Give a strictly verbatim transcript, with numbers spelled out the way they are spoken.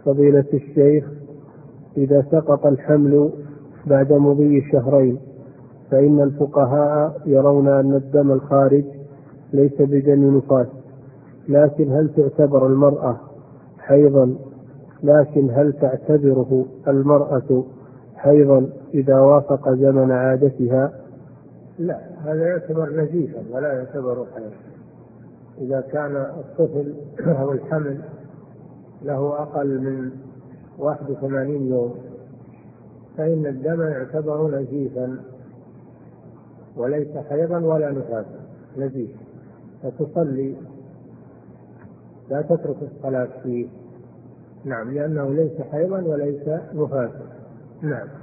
فضيلة الشيخ، إذا سقط الحمل بعد مضي شهرين فإن الفقهاء يرون أن الدم الخارج ليس بدم نفاس، لكن هل تعتبر المرأة حيضا لكن هل تعتبره المرأة حيضا إذا وافق زمن عادتها؟ لا، هذا يعتبر نزيفا ولا يعتبر حيض. إذا كان الطفل أو الحمل له أقل من واحد وثمانين يوم فإن الدم يعتبر نزيفا وليس حيضا ولا نفاسا، نزيف، فتصلي لا تترك الصلاة فيه. نعم، لأنه ليس حيضا وليس نفاسا. نعم.